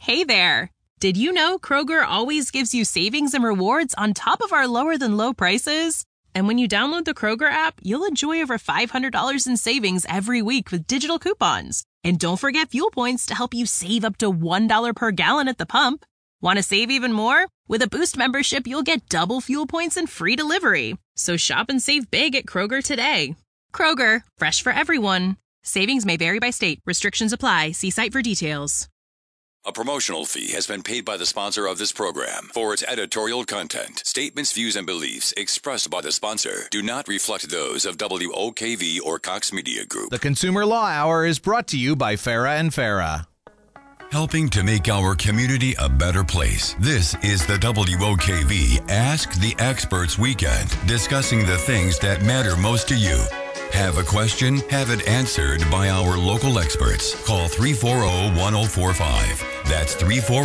Hey there! Did you know Kroger always gives you savings and rewards on top of our lower-than-low prices? And when you download the Kroger app, you'll enjoy over $500 in savings every week with digital coupons. And don't forget fuel points to help you save up to $1 per gallon at the pump. Want to save even more? With a Boost membership, you'll get double fuel points and free delivery. So shop and save big at Kroger today. Kroger, fresh for everyone. Savings may vary by state. Restrictions apply. See site for details. A promotional fee has been paid by the sponsor of this program for its editorial content. Statements, views, and beliefs expressed by the sponsor do not reflect those of WOKV or Cox Media Group. The Consumer Law Hour is brought to you by Farah and Farah. Helping to make our community a better place. This is the WOKV Ask the Experts Weekend, discussing the things that matter most to you. Have a question? Have it answered by our local experts. Call 340-1045. That's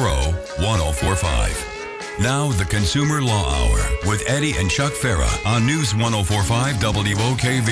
340-1045. Now, the Consumer Law Hour with Eddie and Chuck Farah on News 104.5 WOKV.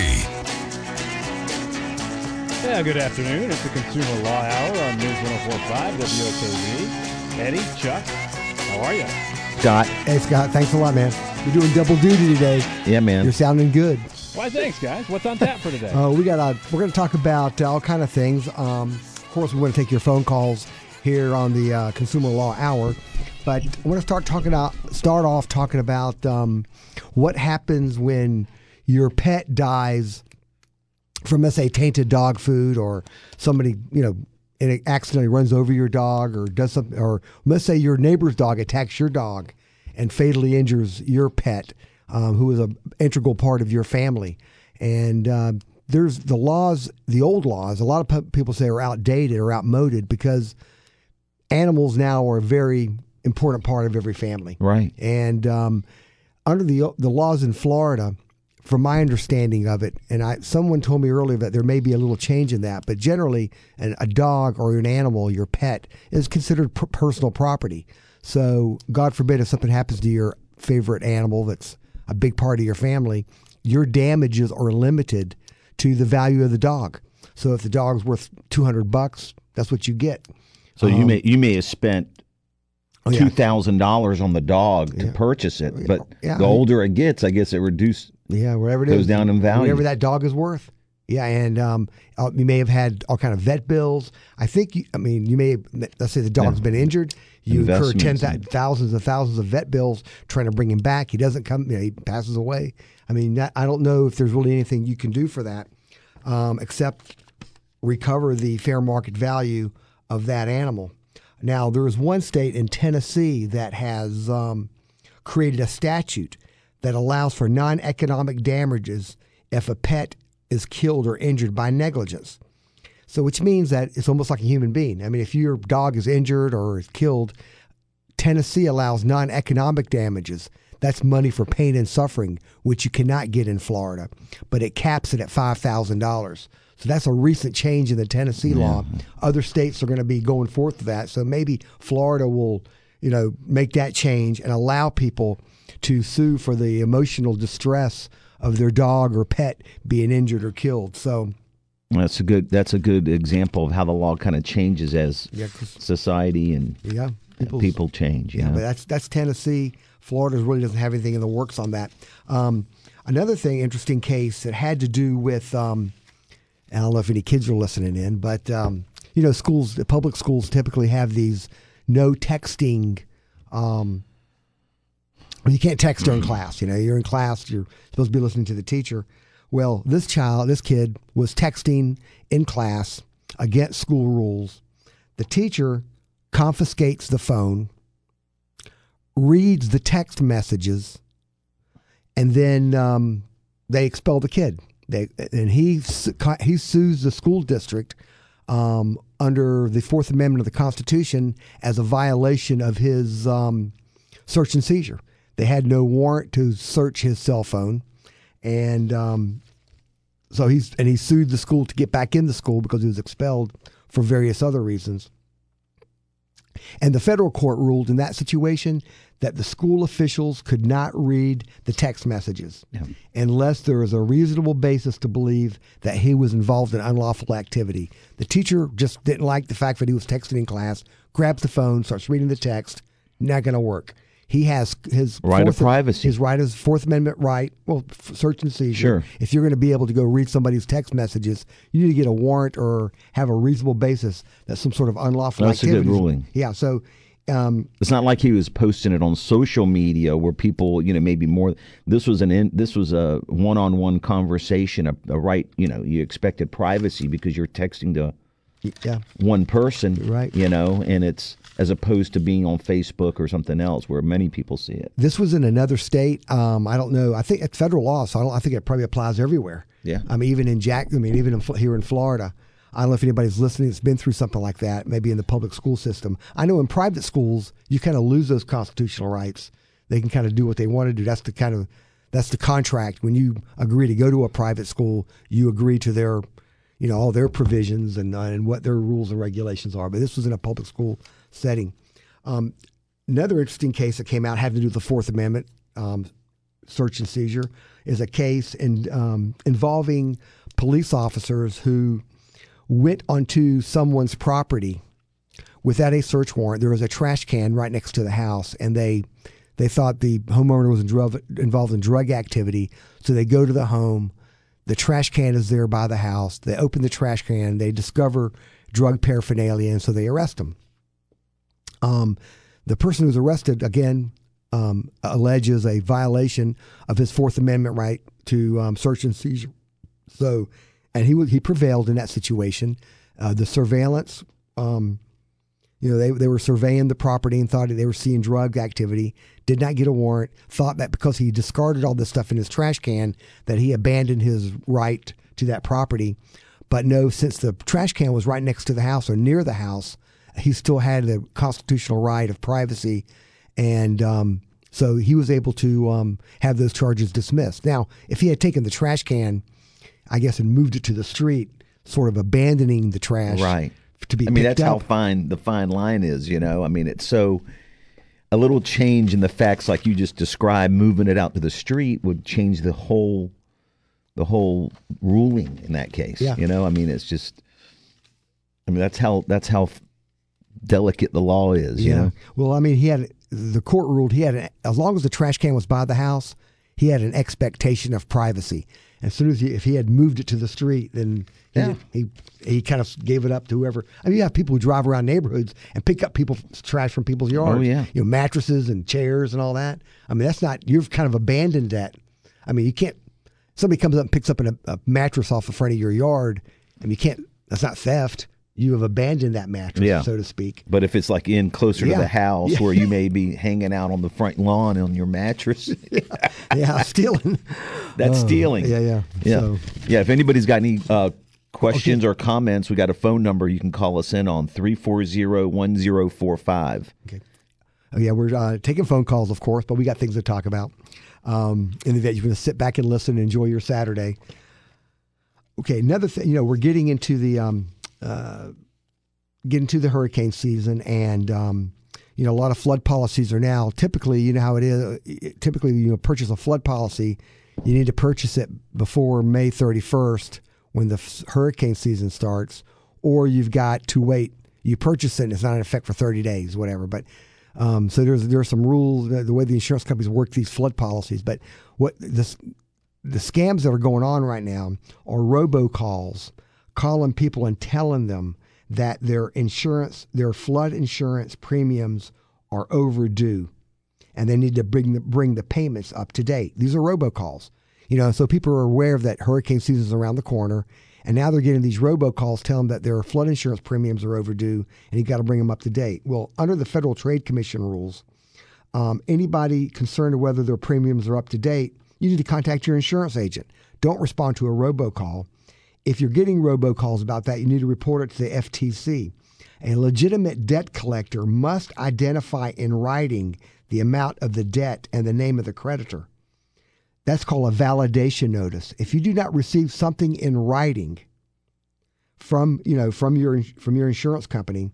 Yeah, good afternoon. It's the Consumer Law Hour on News 104.5 WOKV. Eddie, Chuck, how are you? Scott. Hey, Scott. Thanks a lot, man. You're doing double duty today. Yeah, man. You're sounding good. Why, thanks, guys. What's on tap for today? We're going to talk about all kind of things. Of course, we want to take your phone calls here on the Consumer Law Hour. But I want to start off talking about what happens when your pet dies from, let's say, tainted dog food, or somebody, and it accidentally runs over your dog, or does something, or let's say your neighbor's dog attacks your dog and fatally injures your pet, who is an integral part of your family. And there's the laws, the old laws, a lot of people say are outdated or outmoded, because animals now are a very important part of every family. Right. And under the laws in Florida, from my understanding of it, and someone told me earlier that there may be a little change in that, but generally a dog or an animal, your pet, is considered personal property. So God forbid if something happens to your favorite animal that's a big part of your family, your damages are limited to the value of the dog. So if the dog's worth $200, that's what you get. So you may have spent $2,000 on the dog to purchase it, but the older it gets, I guess it reduces. Yeah, wherever it goes down in value. Whatever that dog is worth. Yeah, and you may have had all kind of vet bills. I think, you may have, let's say the dog's been injured. You incur thousands and thousands of vet bills trying to bring him back. He doesn't come, he passes away. I don't know if there's really anything you can do for that except recover the fair market value of that animal. Now, there is one state in Tennessee that has created a statute that allows for non-economic damages if a pet is killed or injured by negligence. So which means that it's almost like a human being. If your dog is injured or is killed, Tennessee allows non-economic damages. That's money for pain and suffering, which you cannot get in Florida, but it caps it at $5,000. So that's a recent change in the Tennessee law. Other states are going to be going forth with that. So maybe Florida will, make that change and allow people to sue for the emotional distress of their dog or pet being injured or killed. So that's a good example of how the law kind of changes as society and people change. Yeah, but that's Tennessee. Florida really doesn't have anything in the works on that. Another interesting case that had to do with, I don't know if any kids are listening in, but schools, public schools typically have these no texting. You can't text during class. You're in class, you're supposed to be listening to the teacher. Well, this kid was texting in class against school rules. The teacher confiscates the phone, reads the text messages, and then they expel the kid. He sues the school district under the Fourth Amendment of the Constitution as a violation of his search and seizure. They had no warrant to search his cell phone, and so he sued the school to get back in the school because he was expelled for various other reasons. And the federal court ruled in that situation that the school officials could not read the text messages unless there was a reasonable basis to believe that he was involved in unlawful activity. The teacher just didn't like the fact that he was texting in class, grabs the phone, starts reading the text. Not going to work. He has his right of privacy. His right, his Fourth Amendment right, search and seizure. Sure. If you're going to be able to go read somebody's text messages, you need to get a warrant or have a reasonable basis that some sort of unlawful activity. That's a good ruling. Yeah, so... it's not like he was posting it on social media where people, maybe more. This was a one-on-one conversation, a right. You expected privacy because you're texting to one person, right? And it's as opposed to being on Facebook or something else where many people see it. This was in another state. I don't know. I think it's federal law, so I think it probably applies everywhere. Yeah. Even here in Florida. I don't know if anybody's listening that's been through something like that, maybe in the public school system. I know in private schools, you kind of lose those constitutional rights. They can kind of do what they want to do. That's the contract. When you agree to go to a private school, you agree to their, all their provisions and what their rules and regulations are. But this was in a public school setting. Another interesting case that came out having to do with the Fourth Amendment, search and seizure, is a case involving police officers who went onto someone's property without a search warrant. There was a trash can right next to the house, and they thought the homeowner was involved in drug activity, so they go to the home. The trash can is there by the house. They open the trash can. They discover drug paraphernalia, and so they arrest him. The person who's arrested, again, alleges a violation of his Fourth Amendment right to search and seizure. So... and he prevailed in that situation. The surveillance, they were surveying the property and thought they were seeing drug activity. Did not get a warrant. Thought that because he discarded all this stuff in his trash can, that he abandoned his right to that property. But no, since the trash can was right next to the house or near the house, he still had the constitutional right of privacy, and so he was able to have those charges dismissed. Now, if he had taken the trash can, I guess, and moved it to the street, sort of abandoning the trash. Right. To be that's how fine the fine line is, It's so a little change in the facts like you just described, moving it out to the street would change the whole ruling in that case. Yeah. It's just that's how delicate the law is, Yeah. Well, the court ruled as long as the trash can was by the house, he had an expectation of privacy. As soon as if he had moved it to the street, then he kind of gave it up to whoever. You have people who drive around neighborhoods and pick up trash from people's yards. Oh, yeah. Mattresses and chairs and all that. That's not, you've kind of abandoned that. You can't, somebody comes up and picks up a mattress off the front of your yard, and you can't, that's not theft. You have abandoned that mattress, so to speak. But if it's like in closer to the house where you may be hanging out on the front lawn on your mattress. Stealing. That's stealing. Yeah. So. Yeah, if anybody's got any questions or comments, we got a phone number you can call us in on 340-1045. Okay. Oh, yeah, we're taking phone calls, of course, but we got things to talk about. In the event you're going to sit back and listen and enjoy your Saturday. Okay, another thing, we're getting into the hurricane season, and a lot of flood policies are now typically, how it is. Typically, you purchase a flood policy, you need to purchase it before May 31st when the hurricane season starts, or you've got to wait. You purchase it, and it's not in effect for 30 days, whatever. But so there's some rules the way the insurance companies work these flood policies. But the scams that are going on right now are robocalls, calling people and telling them that their flood insurance premiums are overdue, and they need to bring the payments up to date. These are robocalls, so people are aware of that hurricane season is around the corner, and now they're getting these robocalls telling them that their flood insurance premiums are overdue, and you got to bring them up to date. Well, under the Federal Trade Commission rules, anybody concerned with whether their premiums are up to date, you need to contact your insurance agent. Don't respond to a robocall. If you're getting robocalls about that, you need to report it to the FTC. A legitimate debt collector must identify in writing the amount of the debt and the name of the creditor. That's called a validation notice. If you do not receive something in writing from your insurance company,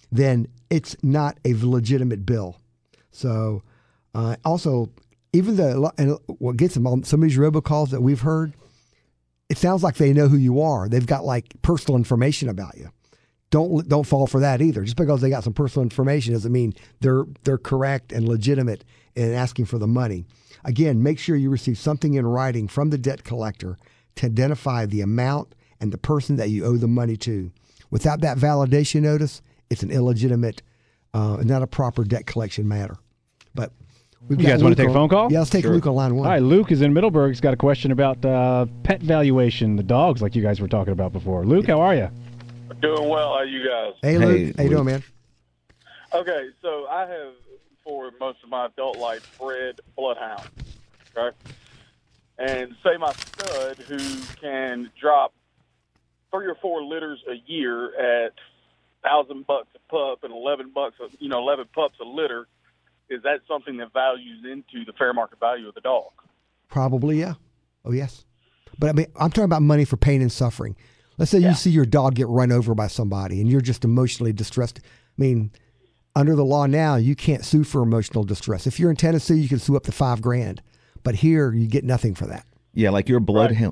then it's not a legitimate bill. So also, even what gets them on some of these robocalls that we've heard, it sounds like they know who you are. They've got like personal information about you. Don't fall for that either. Just because they got some personal information doesn't mean they're correct and legitimate in asking for the money. Again, make sure you receive something in writing from the debt collector to identify the amount and the person that you owe the money to. Without that validation notice, it's an illegitimate, not a proper debt collection matter. But you guys want to take a phone call? Yeah, let's take Luke on line 1. All right, Luke is in Middleburg. He's got a question about pet valuation, the dogs like you guys were talking about before. Luke, how are you? Doing well. How you guys? Hey, Luke. How you doing, man? Okay, so I have, for most of my adult life, bred bloodhounds. Okay? And say my stud, who can drop 3 or 4 litters a year at $1,000 a pup and $11 pups a litter, is that something that values into the fair market value of the dog? Probably, yeah. Oh, yes. But I mean, I'm talking about money for pain and suffering. Let's say you see your dog get run over by somebody and you're just emotionally distressed. I mean, under the law now, you can't sue for emotional distress. If you're in Tennessee, you can sue up to $5,000. But here, you get nothing for that. Yeah, like your bloodhound.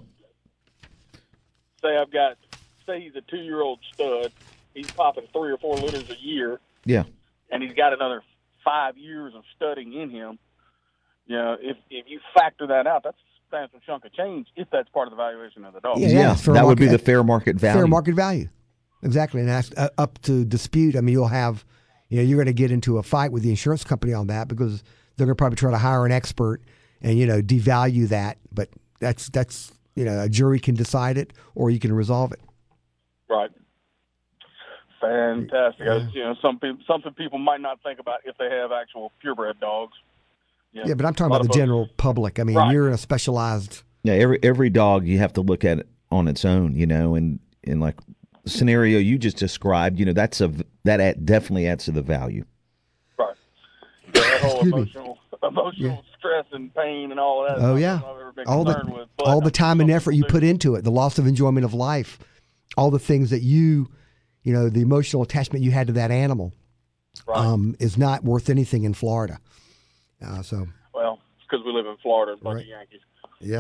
Say he's a 2-year-old stud. He's popping 3 or 4 litters a year. Yeah. And he's got another 5 years of studying in him. You know, if you factor that out, that's a substantial chunk of change if that's part of the valuation of the dog. Yeah, that would be the fair market value. Fair market value. Exactly. And that's up to dispute. I mean, you're going to get into a fight with the insurance company on that because they're going to probably try to hire an expert and, devalue that. But that's a jury can decide it or you can resolve it. Right. Fantastic. Yeah. Something people might not think about if they have actual purebred dogs. Yeah, but I'm talking about the general public. I mean, you're in a specialized. Yeah, every dog you have to look at it on its own, and like the scenario you just described, that definitely adds to the value. Right. Yeah, that whole emotional stress and pain and all that. Oh yeah. All the time and effort you put into it, the loss of enjoyment of life, all the things that the emotional attachment you had to that animal, is not worth anything in Florida. Well, it's because we live in Florida and a bunch of Yankees. Yeah.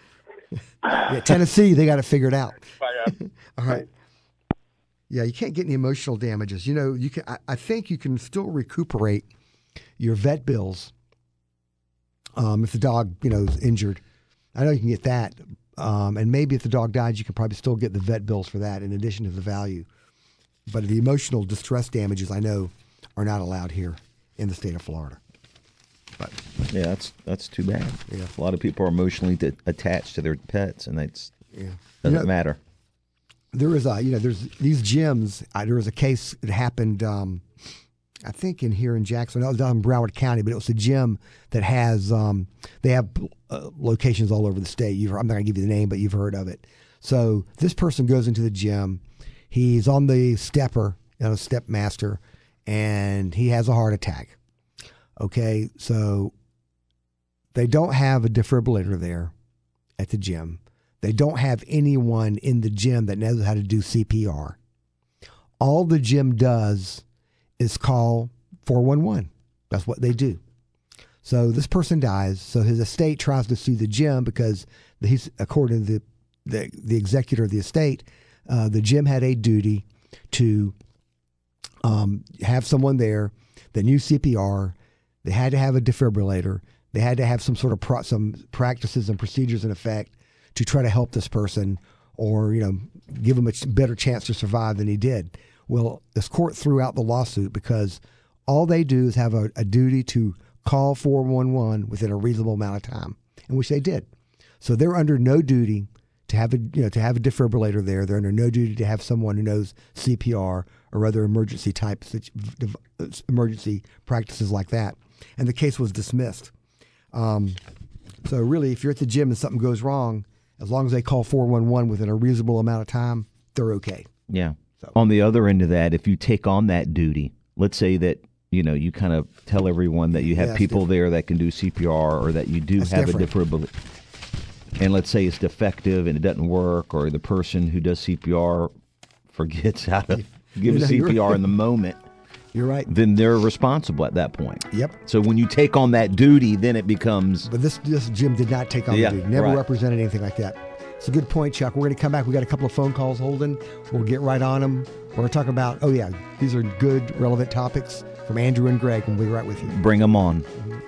Tennessee, they got to figure it out. All right. Yeah, you can't get any emotional damages. You can. I think you can still recuperate your vet bills if the dog, is injured. I know you can get that, and maybe if the dog dies, you can probably still get the vet bills for that in addition to the value. But the emotional distress damages, I know, are not allowed here in the state of Florida. But yeah, that's too bad. Yeah. A lot of people are emotionally attached to their pets, and that's doesn't matter. There is there's these gyms. There was a case that happened, I think here in Jackson. That was down in Broward County, but it was a gym that has they have locations all over the state. I'm not going to give you the name, but you've heard of it. So this person goes into the gym. He's on the stepper, a step master, and he has a heart attack. Okay, so they don't have a defibrillator there at the gym. They don't have anyone in the gym that knows how to do CPR. All the gym does is call 411. That's what they do. So this person dies. So his estate tries to sue the gym because he's, according to the executor of the estate, the gym had a duty to have someone there that knew CPR. They had to have a defibrillator. They had to have some sort of some practices and procedures in effect to try to help this person or, give him a better chance to survive than he did. Well, this court threw out the lawsuit because all they do is have a duty to call 411 within a reasonable amount of time, in which they did. So they're under no duty to have a defibrillator there. They're under no duty to have someone who knows CPR or other emergency practices like that. And the case was dismissed. So really, if you're at the gym and something goes wrong, as long as they call 411 within a reasonable amount of time, they're okay. Yeah. So. On the other end of that, if you take on that duty, let's say that, you kind of tell everyone that you have people there that can do CPR or that you do have a defibrillator. And let's say it's defective and it doesn't work, or the person who does CPR forgets how to give CPR in the moment. You're right. then they're responsible at that point. Yep. So when you take on that duty, then it becomes. But this Jim did not take on the duty. Never represented anything like that. It's a good point, Chuck. We're going to come back. We got a couple of phone calls holding. We'll get right on them. We're going to talk about, these are good, relevant topics from Andrew and Greg. We'll be right with you. Bring them on.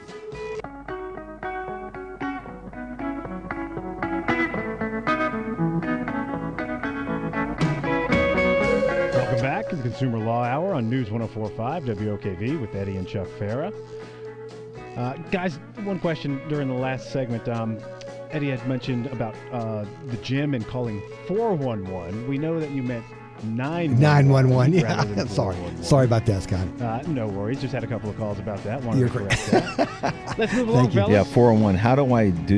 Back to the Consumer Law Hour on News 104.5 WOKV with Eddie and Chuck Farah. Guys, one question during the last segment. Eddie had mentioned about the gym and calling 411. We know that you meant 911. Yeah. Sorry about that, Scott. No worries. Just had a couple of calls about that. Wanted to correct that. Let's move along, fellas. Yeah, 411. How do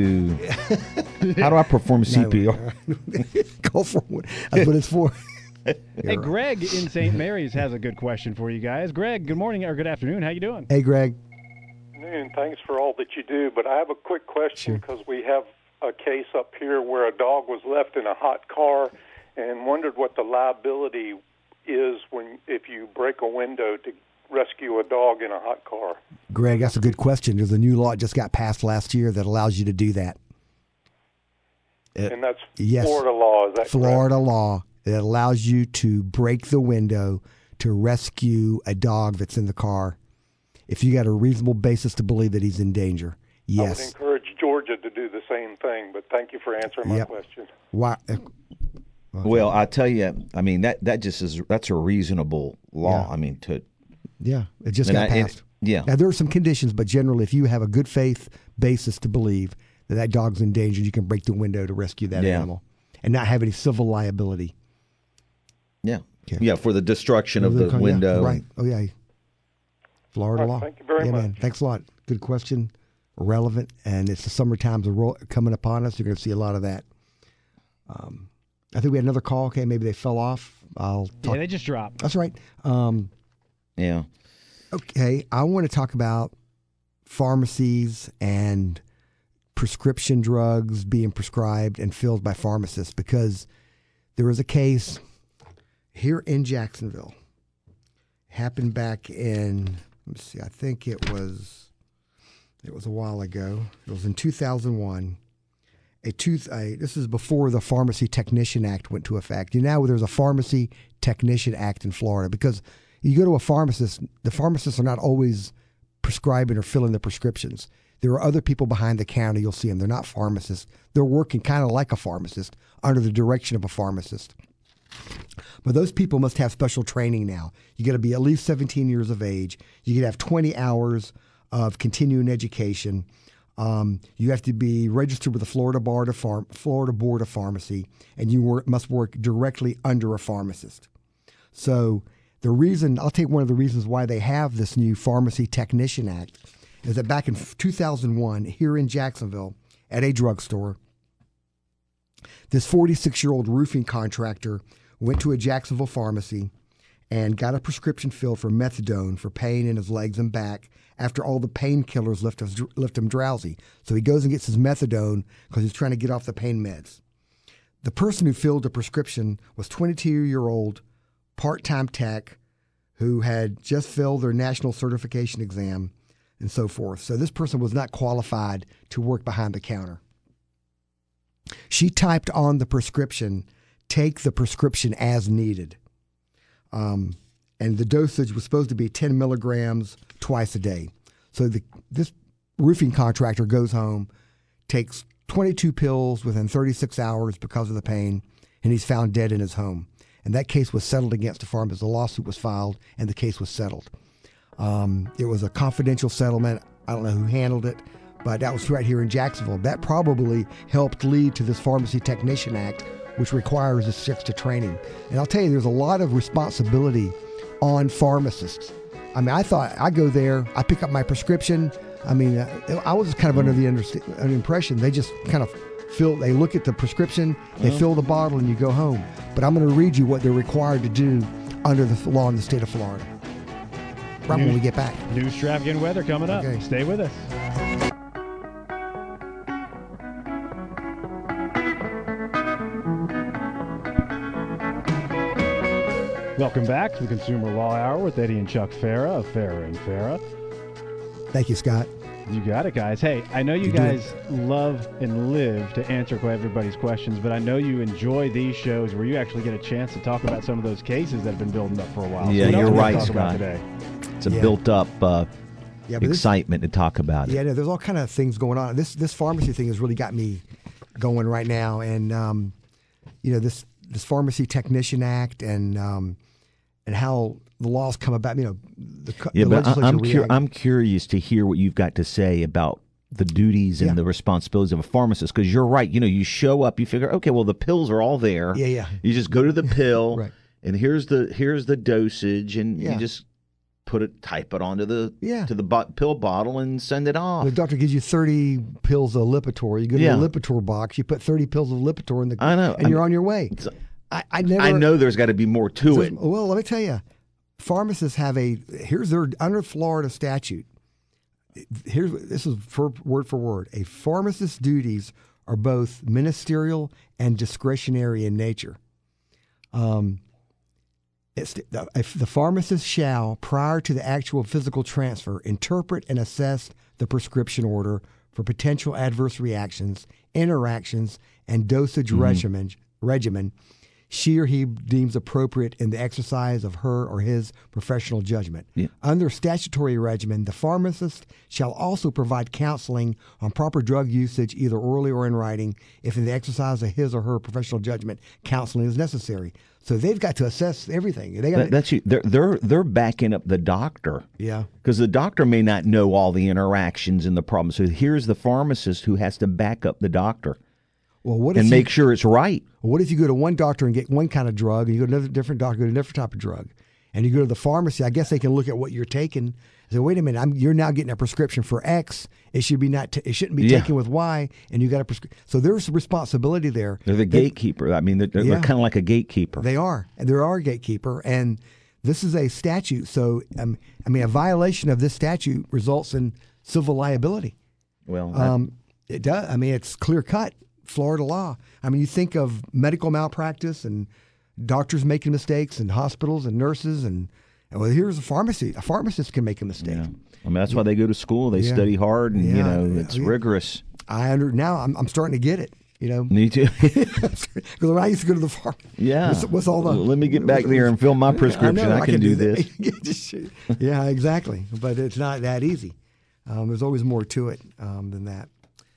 I perform CPR? Call 411. That's what it's for. Hey, Greg in St. Mary's has a good question for you guys. Greg, good morning or good afternoon. How you doing? Hey, Greg. Thanks for all that you do, but I have a quick question because we have a case up here where a dog was left in a hot car and wondered what the liability is if you break a window to rescue a dog in a hot car. Greg, that's a good question. There's a new law that just got passed last year that allows you to do that. And that's Florida law, is that Florida correct? Law. It allows you to break the window to rescue a dog that's in the car if you got a reasonable basis to believe that he's in danger. Yes. I would encourage Georgia to do the same thing, but thank you for answering my question. Why? Well, I tell you, I mean, that's a reasonable law. Yeah. I mean, it just got passed. Now, there are some conditions, but generally, if you have a good faith basis to believe that dog's in danger, you can break the window to rescue that animal and not have any civil liability. Yeah. Okay. Yeah, for the destruction of the window. Yeah, right. Oh, yeah. Florida law. Thank you very much. Man. Thanks a lot. Good question. Relevant. And it's the summertime coming upon us. You're going to see a lot of that. I think we had another call. Okay, maybe they fell off. I'll talk. Yeah, they just dropped. That's right. Yeah. Okay, I want to talk about pharmacies and prescription drugs being prescribed and filled by pharmacists because there was a case here in Jacksonville. Happened back in, let's see, I think it was a while ago. It was in 2001. This is before the Pharmacy Technician Act went into effect. Now there's a Pharmacy Technician Act in Florida because you go to a pharmacist, the pharmacists are not always prescribing or filling the prescriptions. There are other people behind the counter. You'll see them. They're not pharmacists. They're working kind of like a pharmacist under the direction of a pharmacist. But those people must have special training now. You got to be at least 17 years of age. You got to have 20 hours of continuing education. You have to be registered with the Florida Board of Pharmacy, and you must work directly under a pharmacist. So I'll take one of the reasons why they have this new Pharmacy Technician Act is that back in 2001 here in Jacksonville at a drugstore, this 46-year-old roofing contractor went to a Jacksonville pharmacy and got a prescription filled for methadone for pain in his legs and back after all the painkillers left him drowsy. So he goes and gets his methadone because he's trying to get off the pain meds. The person who filled the prescription was 22-year-old part-time tech who had just filled their national certification exam and so forth. So this person was not qualified to work behind the counter. She typed on the prescription, take the prescription as needed. And the dosage was supposed to be 10 milligrams twice a day. So this roofing contractor goes home, takes 22 pills within 36 hours because of the pain, and he's found dead in his home. And that case was settled against the pharmacist. A lawsuit was filed, and the case was settled. It was a confidential settlement. I don't know who handled it, but that was right here in Jacksonville. That probably helped lead to this Pharmacy Technician Act, which requires this extra training. And I'll tell you, there's a lot of responsibility on pharmacists. I mean, I thought I go there, I pick up my prescription. I mean, I was kind of under the impression they just kind of they look at the prescription, they fill the bottle, and you go home. But I'm going to read you what they're required to do under the law in the state of Florida. Right when we get back. News, traffic, and weather coming up. Okay. Stay with us. Welcome back to the Consumer Law Hour with Eddie and Chuck Farah of Farah and Farah. Thank you, Scott. You got it, guys. Hey, I know you guys love and live to answer everybody's questions, but I know you enjoy these shows where you actually get a chance to talk about some of those cases that have been building up for a while. Yeah, so you're right, Scott. It's a built-up excitement to talk about it. Yeah, there's all kind of things going on. This pharmacy thing has really got me going right now, and this Pharmacy Technician Act and how the laws come about. I'm curious to hear what you've got to say about the duties and the responsibilities of a pharmacist, because you're right. You show up, you figure, okay, well, the pills are all there. Yeah. You just go to the pill, right. And here's the dosage, and you just type it onto the pill bottle and send it off. The doctor gives you 30 pills of Lipitor. You go to the Lipitor box, you put 30 pills of Lipitor in the. I know, and you're on your way. I know there's got to be more to it. Well, let me tell you, pharmacists have here's their under Florida statute. This is word for word. A pharmacist's duties are both ministerial and discretionary in nature. The pharmacist shall, prior to the actual physical transfer, interpret and assess the prescription order for potential adverse reactions, interactions, and dosage regimen she or he deems appropriate in the exercise of her or his professional judgment. Yeah. Under statutory regimen, the pharmacist shall also provide counseling on proper drug usage, either orally or in writing, if in the exercise of his or her professional judgment, counseling is necessary. So they've got to assess everything. They're backing up the doctor. Yeah. Because the doctor may not know all the interactions and the problems. So here's the pharmacist who has to back up the doctor. Well, make sure it's right. What if you go to one doctor and get one kind of drug, and you go to another different doctor, get a different type of drug, and you go to the pharmacy? I guess they can look at what you're taking and say, "Wait a minute, you're now getting a prescription for X. It should be it shouldn't be taken with Y, and you got a prescription." So there's a responsibility there. They're the gatekeeper. I mean, they're kind of like a gatekeeper. They are, and there are a gatekeeper, and this is a statute. So, a violation of this statute results in civil liability. Well, it does. It's clear cut. Florida law. You think of medical malpractice and doctors making mistakes and hospitals and nurses and here's a pharmacy. A pharmacist can make a mistake. Yeah. That's why they go to school. They study hard and it's rigorous. Now I'm starting to get it. Me too. Because when I used to go to the pharmacy, what's all the? Let me get back there and fill my prescription. I can do this. Yeah, exactly. But it's not that easy. There's always more to it than that.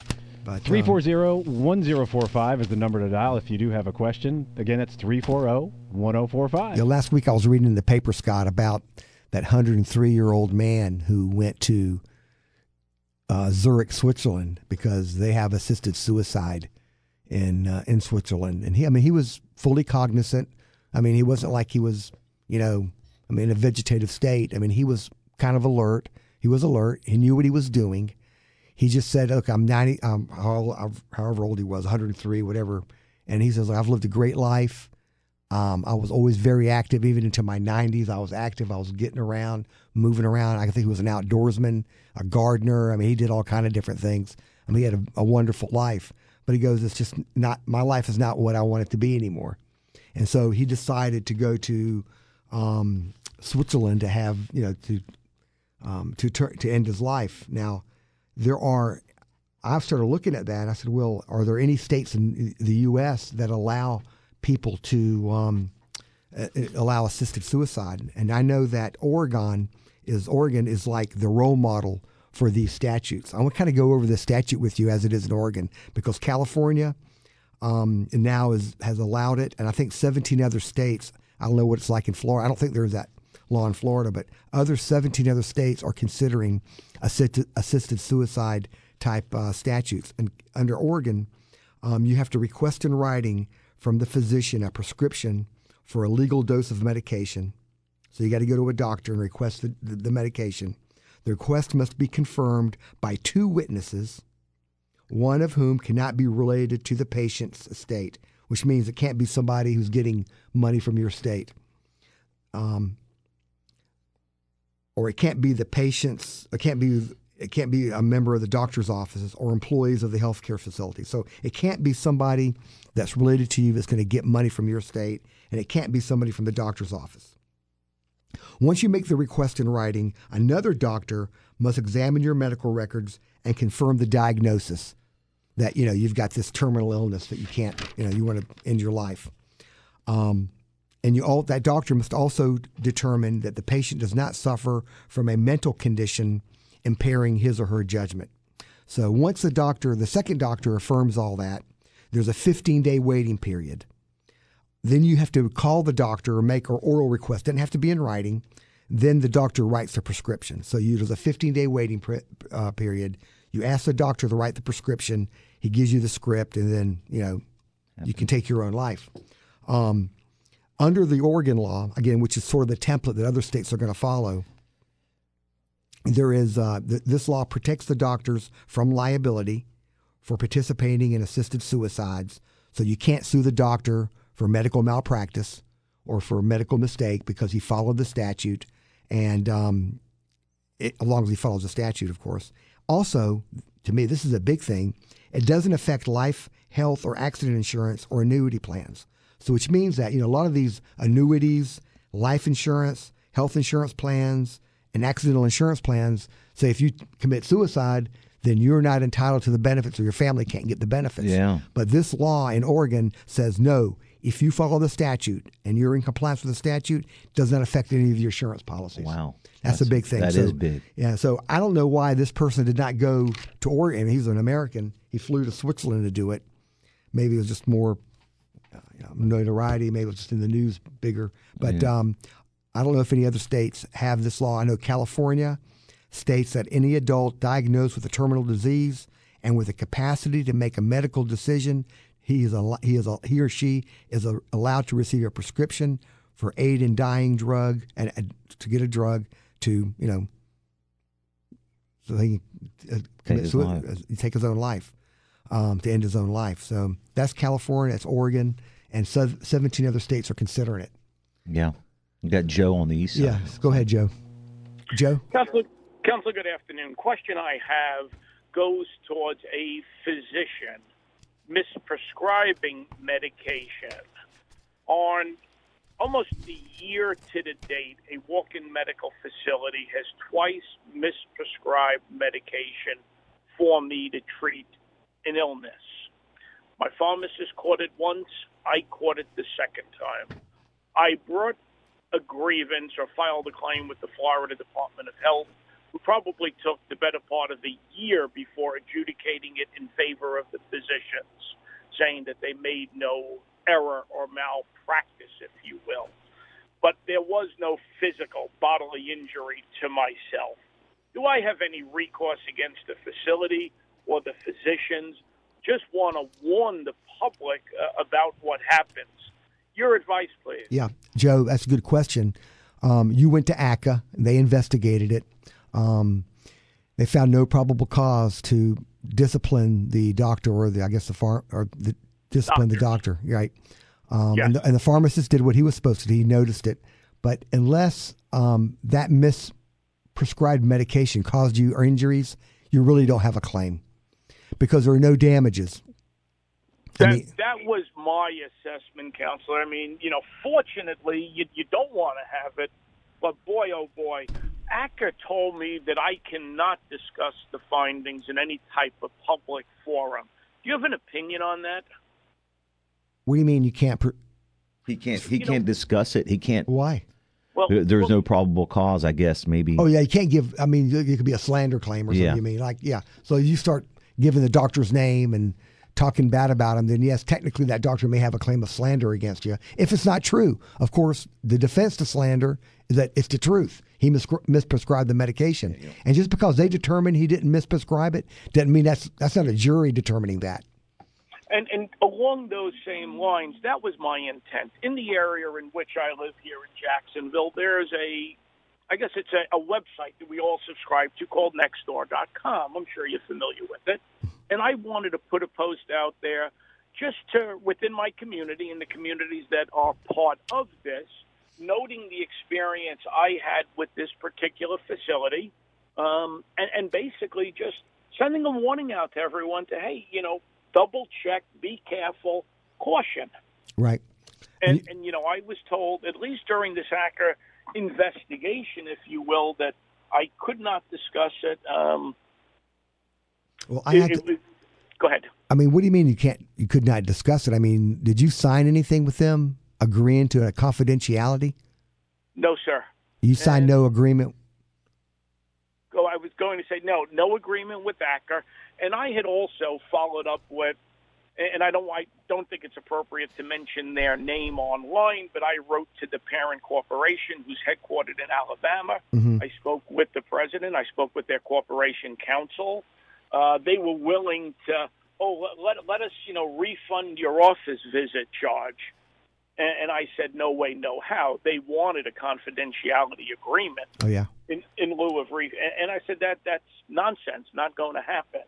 340-1045 is the number to dial if you do have a question. Again, that's 340-1045. Last week I was reading in the paper, Scott, about that 103-year-old man who went to Zurich, Switzerland, because they have assisted suicide in Switzerland. And he was fully cognizant. He wasn't like he was, in a vegetative state. He was kind of alert. He was alert. He knew what he was doing. He just said, "Look, I'm 90, however old he was, 103, whatever." And he says, "I've lived a great life. I was always very active, even into my 90s. I was active. I was getting around, moving around. I think he was an outdoorsman, a gardener. He did all kind of different things. He had a wonderful life." But he goes, "It's just not, my life is not what I want it to be anymore." And so he decided to go to Switzerland to have, to end his life. Now, I've started looking at that. I said, well, are there any states in the U.S. that allow people to allow assisted suicide? And I know that Oregon is like the role model for these statutes. I want to kind of go over the statute with you as it is in Oregon, because California now has allowed it, and I think 17 other states. I don't know what it's like in Florida. I don't think there's that law in Florida, but 17 other states are considering assisted suicide type statutes. And under Oregon, you have to request in writing from the physician a prescription for a legal dose of medication. So you got to go to a doctor and request the medication. The request must be confirmed by 2 witnesses, one of whom cannot be related to the patient's estate, which means it can't be somebody who's getting money from your estate. Or it can't be the patient's, it can't be It can't be a member of the doctor's offices or employees of the healthcare facility. So it can't be somebody that's related to you that's going to get money from your state, and it can't be somebody from the doctor's office. Once you make the request in writing, another doctor must examine your medical records and confirm the diagnosis that, you've got this terminal illness that you can't, you want to end your life. And that doctor must also determine that the patient does not suffer from a mental condition impairing his or her judgment. So once the second doctor affirms all that, there's a 15-day waiting period. Then you have to call the doctor or make an oral request. Doesn't have to be in writing. Then the doctor writes the prescription. So there's a 15-day waiting period. You ask the doctor to write the prescription. He gives you the script, and then you can take your own life. Under the Oregon law, again, which is sort of the template that other states are going to follow, there is this law protects the doctors from liability for participating in assisted suicides. So you can't sue the doctor for medical malpractice or for a medical mistake because he followed the statute, and as long as he follows the statute, of course. Also, to me, this is a big thing. It doesn't affect life, health, or accident insurance or annuity plans. So which means that, a lot of these annuities, life insurance, health insurance plans, and accidental insurance plans say if you commit suicide, then you're not entitled to the benefits or your family can't get the benefits. Yeah. But this law in Oregon says no. If you follow the statute and you're in compliance with the statute, it does not affect any of your insurance policies. Wow. That's a big thing. That is big. Yeah, so I don't know why this person did not go to Oregon. He's an American. He flew to Switzerland to do it. Maybe it was just more notoriety. Maybe it was just in the news bigger. But I don't know if any other states have this law. I know California states that any adult diagnosed with a terminal disease and with the capacity to make a medical decision, he or she is allowed to receive a prescription for aid in dying drug and to get a drug to so he can take his own life, to end his own life. So that's California, that's Oregon, and 17 other states are considering it. Yeah, you got Joe on the east side. Yeah, go ahead, Joe. Joe, Counselor, good afternoon. Question I have goes towards a physician misprescribing medication. On almost a year to the date, a walk-in medical facility has twice misprescribed medication for me to treat an illness. My pharmacist caught it once. I caught it the second time. I brought a grievance or filed a claim with the Florida Department of Health, who probably took the better part of a year before adjudicating it in favor of the physicians, saying that they made no error or malpractice, if you will. But there was no physical bodily injury to myself. Do I have any recourse against the facility or the physicians? Just want to warn the public about what happens. Your advice, please. Yeah, Joe, that's a good question. You went to ACA, and they investigated it. They found no probable cause to discipline the doctor or discipline the doctor, right? Yes. And the pharmacist did what he was supposed to do. He noticed it. But unless that misprescribed medication caused you injuries, you really don't have a claim because there are no damages. That was my assessment, Counselor. I mean, fortunately, you don't want to have it, but boy, oh boy, ACA told me that I cannot discuss the findings in any type of public forum. Do you have an opinion on that? What do you mean you can't? He can't discuss it. He can't. Why? Well, there's no probable cause, I guess, maybe. Oh, yeah, you can't give. I mean, it could be a slander claim or something. Yeah. You mean So you start giving the doctor's name and talking bad about him, then yes, technically that doctor may have a claim of slander against you if it's not true. Of course, the defense to slander is that it's the truth. He misprescribed the medication, and just because they determine he didn't misprescribe it doesn't mean that's not a jury determining that. And along those same lines, that was my intent. In the area in which I live here in Jacksonville, there's I guess it's a website that we all subscribe to called Nextdoor.com. I'm sure you're familiar with it. And I wanted to put a post out there just to, within my community and the communities that are part of this, noting the experience I had with this particular facility, and basically just sending a warning out to everyone to, hey, double check, be careful, caution. Right. And I was told, at least during this hacker investigation, if you will, that I could not discuss it. Well, go ahead. I mean, what do you mean you could not discuss it? I mean, did you sign anything with them agreeing to a confidentiality? No, sir. You signed no agreement? I was going to say no agreement with Acker. And I had also followed up with, and I don't think it's appropriate to mention their name online, but I wrote to the parent corporation who's headquartered in Alabama. Mm-hmm. I spoke with the president. I spoke with their corporation counsel. They were willing to, let us, refund your office visit charge. And I said, no way, no how. They wanted a confidentiality agreement. Oh, yeah. In lieu of and I said that's nonsense, not going to happen.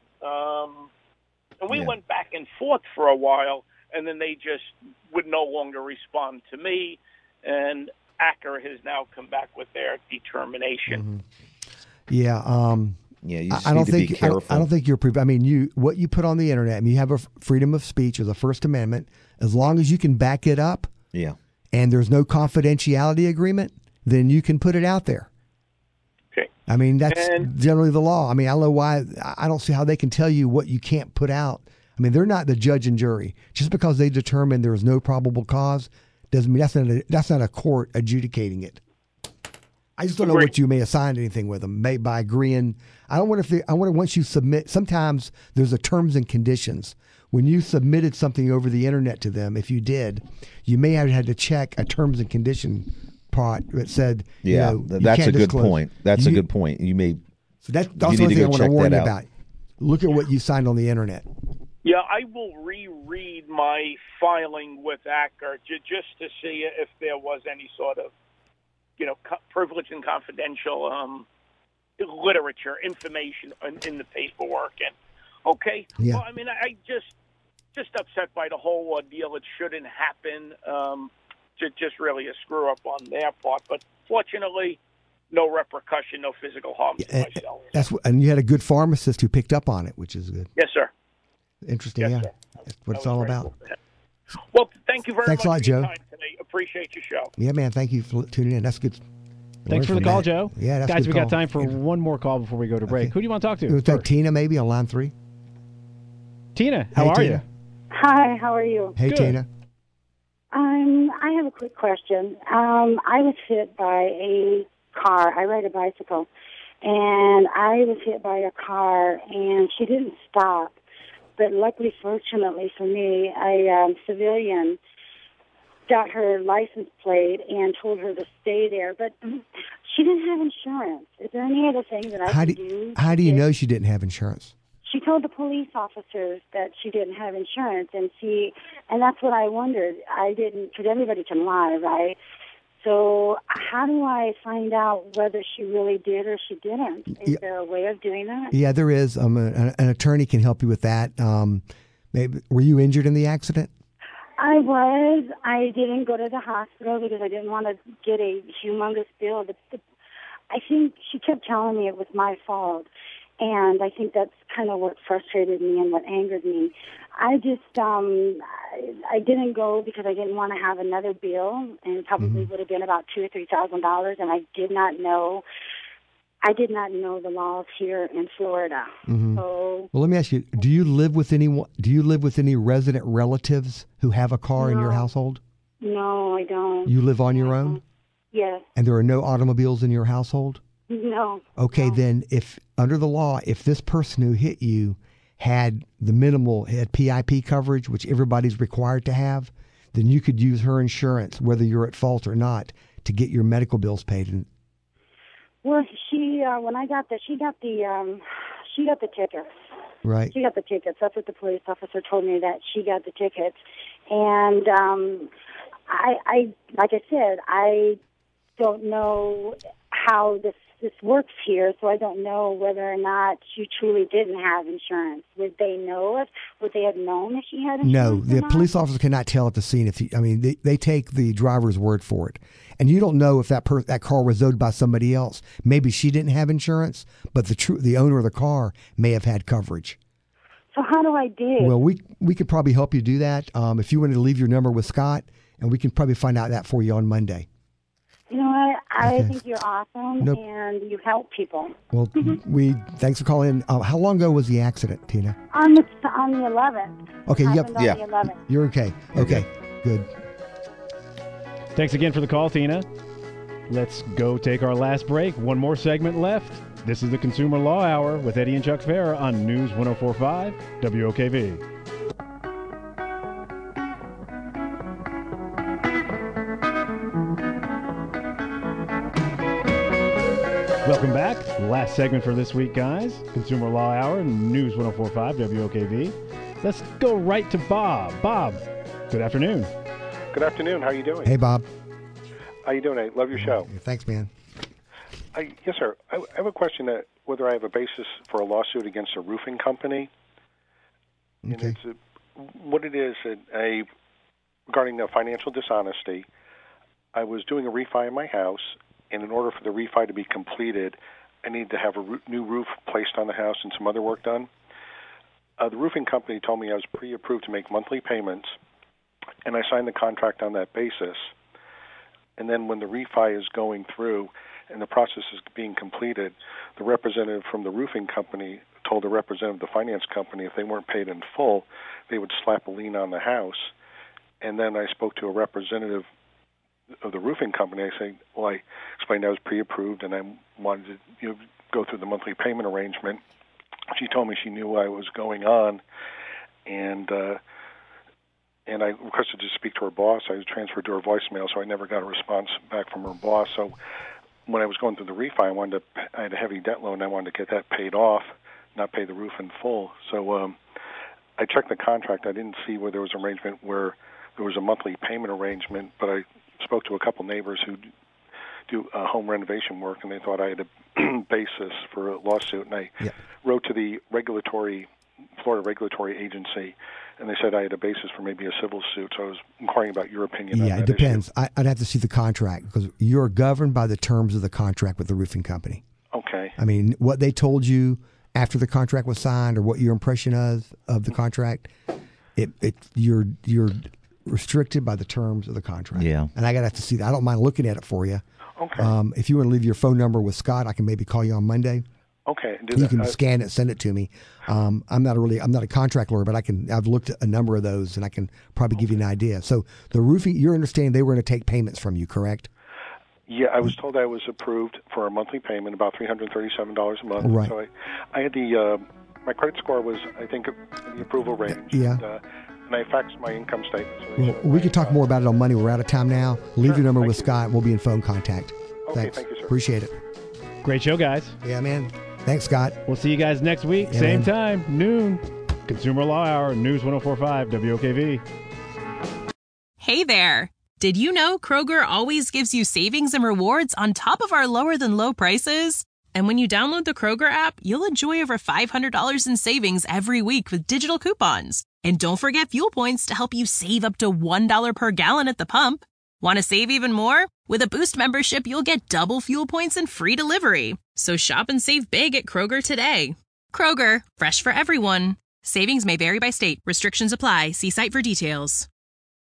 And we went back and forth for a while, and then they just would no longer respond to me. And Acker has now come back with their determination. Mm-hmm. Yeah. Yeah, you just I need don't to think be careful. I don't think you're. I mean, what you put on the internet. I mean, you have a freedom of speech as a First Amendment. As long as you can back it up. Yeah. And there's no confidentiality agreement, then you can put it out there. Okay. I mean, that's generally the law. I mean, I don't know why. I don't see how they can tell you what you can't put out. I mean, they're not the judge and jury. Just because they determine there is no probable cause doesn't mean that's not a court adjudicating it. I just don't know what you may have signed anything with them by agreeing. I wonder once you submit. Sometimes there's a terms and conditions. When you submitted something over the internet to them, if you did, you may have had to check a terms and condition part that said, that's a good point. That's a good point. You may. So that's the only thing I want to warn you about. Look at what you signed on the internet. Yeah, I will reread my filing with Acker just to see if there was any sort of, privileged and confidential literature, information in the paperwork. And okay, well, I mean, I just upset by the whole ordeal. It shouldn't happen. Just really a screw up on their part. But fortunately, no repercussion, no physical harm to myself. And you had a good pharmacist who picked up on it, which is good. Yes, sir. Interesting, yes, Sir. That's what it's all about. Well, thank you very Thanks much a lot, for your Joe. time today. Appreciate your show. Yeah, man. Thank you for tuning in. That's good. Thanks for the call, Joe. Yeah, that's guys. good We got call. time for one more call before we go to break. Okay. Who do you want to talk to? We'll take Tina maybe on line 3. Tina, how are Tina. you? Hi, how are you? Hey, Good. Tina. I have a quick question. I was hit by a car. I ride a bicycle, and I was hit by a car, and she didn't stop. But luckily, fortunately for me, a civilian got her license plate and told her to stay there. But she didn't have insurance. Is there any other thing that I can do? How do you know she didn't have insurance? She told the police officers that she didn't have insurance, and that's what I wondered. I didn't, because everybody can lie, right? So how do I find out whether she really did or she didn't? Is there a way of doing that? Yeah, there is. An attorney can help you with that. Maybe were you injured in the accident? I was. I didn't go to the hospital because I didn't want to get a humongous bill. I think she kept telling me it was my fault. And I think that's kind of what frustrated me and what angered me. I just, I didn't go because I didn't want to have another bill, and it probably would have been about $2,000 or $3,000. And I did not know the laws here in Florida. Mm-hmm. So, well, let me ask you: Do you live with any resident relatives who have a car in your household? No, I don't. You live on your own? Yes. And there are no automobiles in your household? No. Okay, then if under the law, if this person who hit you had PIP coverage, which everybody's required to have, then you could use her insurance, whether you're at fault or not, to get your medical bills paid. Well, when I got there, she got the tickets. Right. She got the tickets. That's what the police officer told me, that she got the tickets. And I like I said, I don't know how this this works here, so I don't know whether or not she truly didn't have insurance. Would they know would they have known if she had insurance? No, the police officer cannot tell at the scene they take the driver's word for it. And you don't know if that car was owned by somebody else. Maybe she didn't have insurance, but the owner of the car may have had coverage. So how do I dig? Well, we could probably help you do that if you wanted to leave your number with Scott, and we can probably find out that for you on Monday. You know what? I think you're awesome, and you help people. Well, thanks for calling in. How long ago was the accident, Tina? On the 11th. Okay, On the 11th. You're okay. Okay, good. Thanks again for the call, Tina. Let's go take our last break. One more segment left. This is the Consumer Law Hour with Eddie and Chuck Farah on News 104.5 WOKV. Welcome back. Last segment for this week, guys. Consumer Law Hour, News 104.5 WOKV. Let's go right to Bob. Bob, good afternoon. Good afternoon. How are you doing? Hey, Bob. How you doing? I love your show. Thanks, man. Yes, sir. I have a question that whether I have a basis for a lawsuit against a roofing company. Okay. And it's what it is regarding the financial dishonesty. I was doing a refi in my house, and in order for the refi to be completed, I need to have a new roof placed on the house and some other work done. The roofing company told me I was pre-approved to make monthly payments, and I signed the contract on that basis. And then when the refi is going through and the process is being completed, the representative from the roofing company told the representative of the finance company if they weren't paid in full, they would slap a lien on the house. And then I spoke to a representative of the roofing company. I said, well, I explained I was pre-approved and I wanted to go through the monthly payment arrangement. She told me she knew what was going on, and I requested to speak to her boss. I was transferred to her voicemail, so I never got a response back from her boss. So when I was going through the refi, I had a heavy debt loan. I wanted to get that paid off, not pay the roof in full. So I checked the contract. I didn't see where there was an arrangement where there was a monthly payment arrangement, but I spoke to a couple neighbors who do home renovation work, and they thought I had a basis for a lawsuit. And I wrote to the Florida Regulatory Agency, and they said I had a basis for maybe a civil suit. So I was inquiring about your opinion on that. Yeah, it depends. I'd have to see the contract because you're governed by the terms of the contract with the roofing company. Okay. I mean, what they told you after the contract was signed or what your impression of the contract, you're restricted by the terms of the contract. Yeah. And I got to have to see that. I don't mind looking at it for you. Okay. If you want to leave your phone number with Scott, I can maybe call you on Monday. Okay. You can scan it, send it to me. I'm not a contract lawyer, but I've looked at a number of those, and I can probably give you an idea. So the roofing, you're understanding they were going to take payments from you, correct? Yeah, I was told I was approved for a monthly payment, about $337 a month. Right. So I had my credit score was, I think, in the approval range. Yeah. And I faxed my income statement. Well, we can talk more about it on Monday. We're out of time now. Leave your number with Scott, and we'll be in phone contact. Okay, Thanks. thank you, sir. Appreciate it. Great show, guys. Yeah, man. Thanks, Scott. We'll see you guys next week. Yeah, same man. time, noon. Consumer Law Hour, News 104.5 WOKV. Hey there. Did you know Kroger always gives you savings and rewards on top of our lower than low prices? And when you download the Kroger app, you'll enjoy over $500 in savings every week with digital coupons. And don't forget fuel points to help you save up to $1 per gallon at the pump. Want to save even more? With a Boost membership, you'll get double fuel points and free delivery. So shop and save big at Kroger today. Kroger, fresh for everyone. Savings may vary by state. Restrictions apply. See site for details.